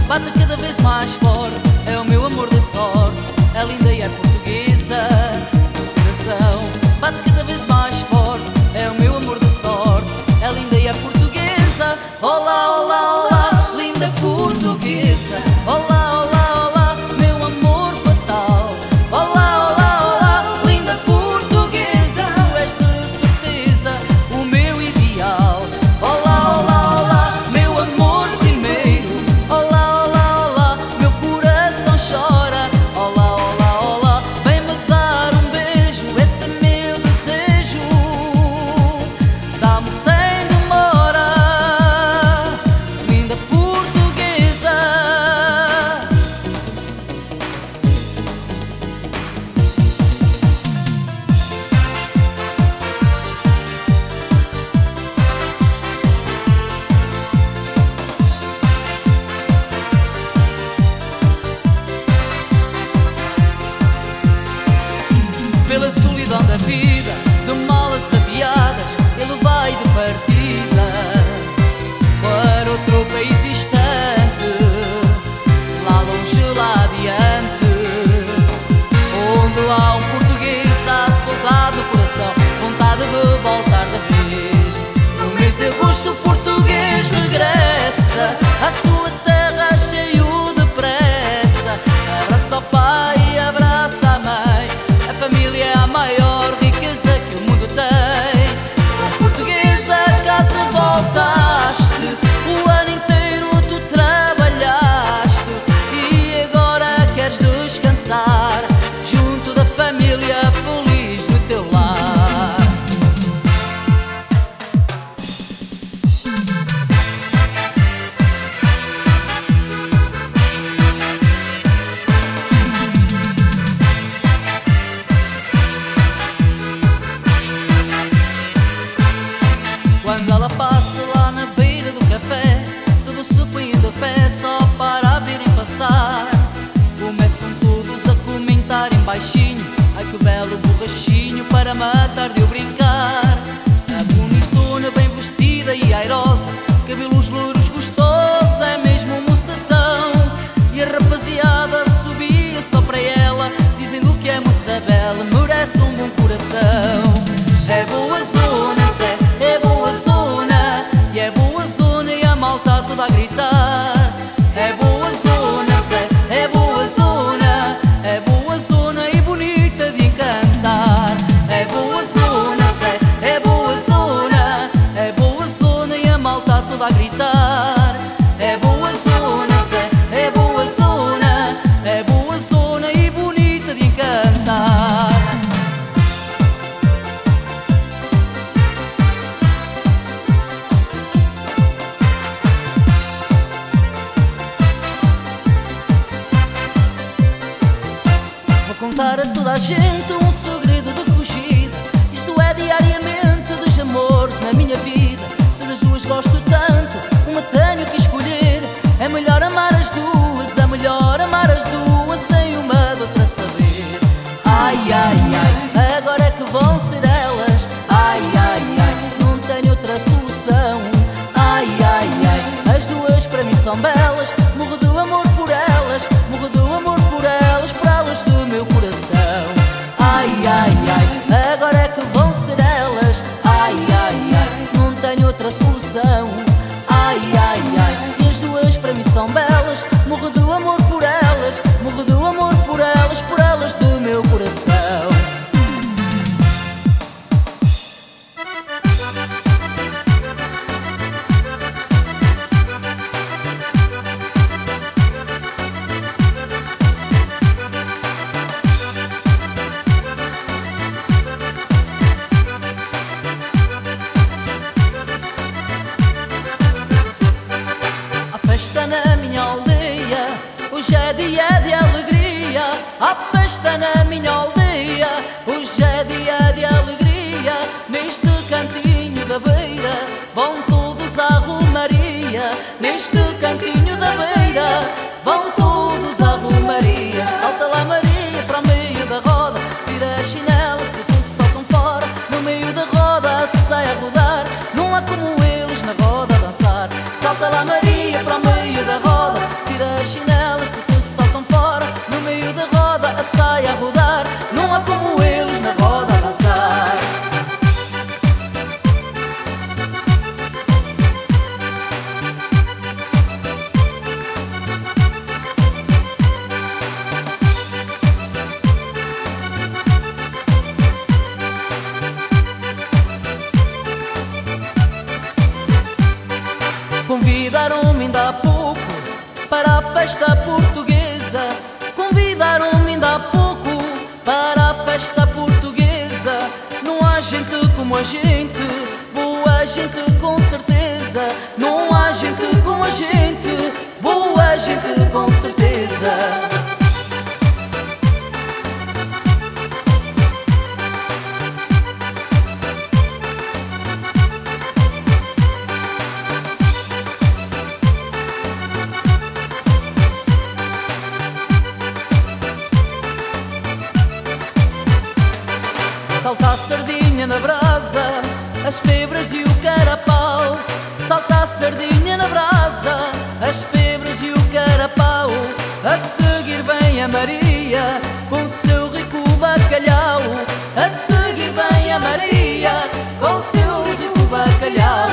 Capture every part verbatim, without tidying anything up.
bate cada vez mais forte. É o meu amor da sorte, é linda e é portuguesa. Coração, bate cada vez mais forte. É o meu amor da sorte, é linda e é portuguesa. Olá, olá, olá, linda portuguesa. Olá, olá, olá, meu amor fatal. Olá, olá, olá, linda portuguesa. Tu és de certeza o meu ideal. Olá, olá, olá, meu amor primeiro. Olá, olá, olá, meu coração chora. Olá, olá, olá, vem-me dar um beijo, esse é meu desejo. Dá-me sem demora, linda portuguesa. Pela solidão da vida, de malas aviadas, ele vai de partida para outro país distante, lá longe, lá adiante, onde há um português, há saudade no coração, vontade de voltar da vez. No mês de agosto o português regressa à sua terra cheio de pressa. Abraça o pai, abraça a mãe, a família é a maior riqueza que o mundo tem. Oh, portuguesa, casa voltaste, o ano inteiro tu trabalhaste e agora queres descansar junto da família, feliz no teu lar. Quando ela passa lá na beira do café, tudo se põe de pé só para a verem passar. Começam todos a comentar em baixinho: ai que belo borrachinho para matar de eu brincar. A bonitona bem vestida e airosa, cabelos louros gostosa, é mesmo um mocetão. E a rapaziada subia só para ela, dizendo que é moça bela, merece um bom coração. É boa zona, Zé, é boa zona, e é boa zona e a malta toda a gritar. É boa zona, Zé, é boa zona, é boa zona e bonita de encantar. É boa zona, Zé, é boa zona, é boa zona e a malta toda a gritar. É boa zona, Zé, é boa zona, é boa zona e bonita de encantar. como a gente, boa gente com certeza. Não há gente como a gente, boa gente com certeza. Salta a sardinha na brasa, as febras e o carapau. Salta a sardinha na brasa, as febras e o carapau. A seguir vem a Maria com seu rico bacalhau. A seguir vem a Maria com seu rico bacalhau.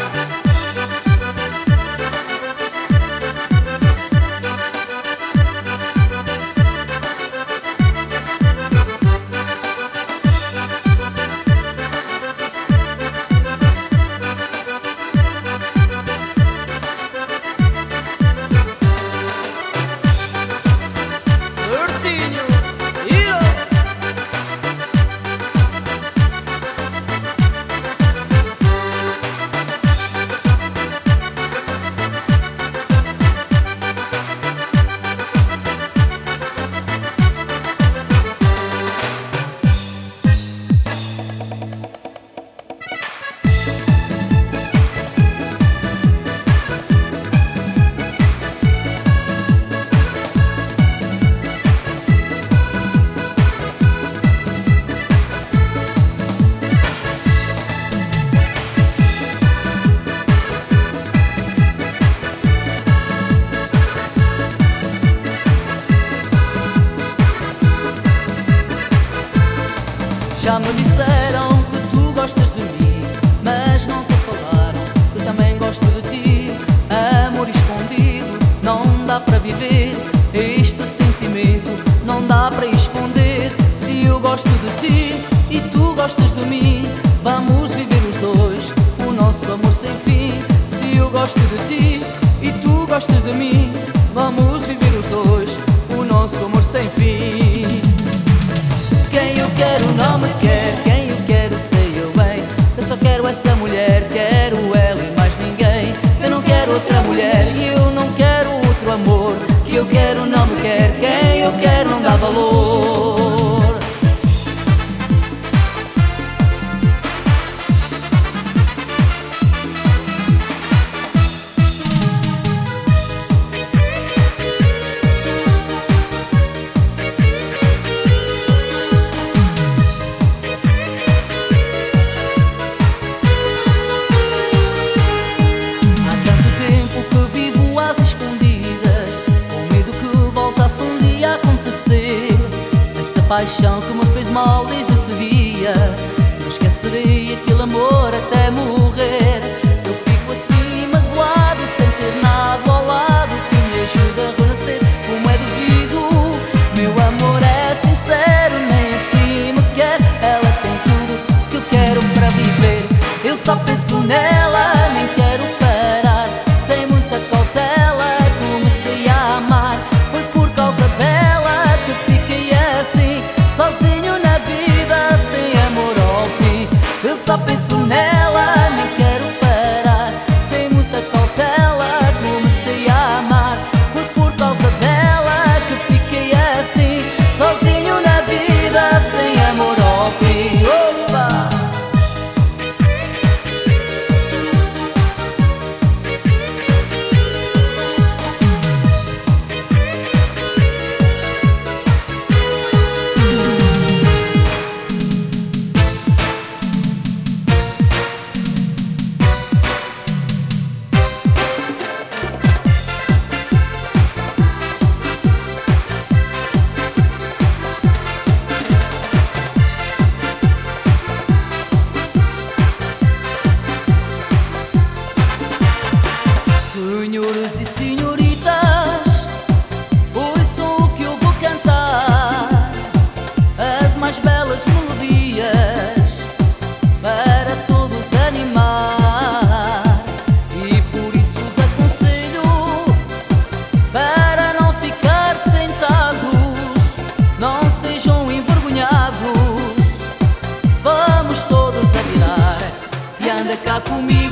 Já me disseram que tu gostas de mim, mas não te falaram que também gosto de ti. Amor escondido, não dá para viver. Este sentimento não dá para esconder. Se eu gosto de ti e tu gostas de mim, vamos viver os dois o nosso amor sem fim. Se eu gosto de ti e tu gostas de mim, vamos viver os dois o nosso amor sem fim. Quem eu quero não me quer, quem eu quero sei eu bem. Eu só quero essa mulher, quero ela e mais ninguém. Eu não quero outra mulher e eu não quero outro amor. Que eu quero não me quer, quem eu quero não dá valor. Essa paixão que me fez mal desde esse dia, não esquecerei aquele amor até morrer. Eu fico assim magoado sem ter nada ao lado que me ajude a renascer como é devido. Meu amor é sincero, nem assim me quer. Ela tem tudo que eu quero para viver. Eu só penso nela, nem quero parar. Sem muita cautela comecei a amar. Foi por causa dela que fiquei assim, sozinho na vida, sem amor ao fim. Eu só penso nela, nem quero parar. Sem muita cautela comecei a amar. Foi por causa dela que fiquei assim, sozinho na vida, sem amor ao fim. Opa! Senhores e senhoritas, ouçam o que eu vou cantar, as mais belas melodias para todos animar. E por isso os aconselho para não ficar sentados, não sejam envergonhados, vamos todos a virar. ficar comigo.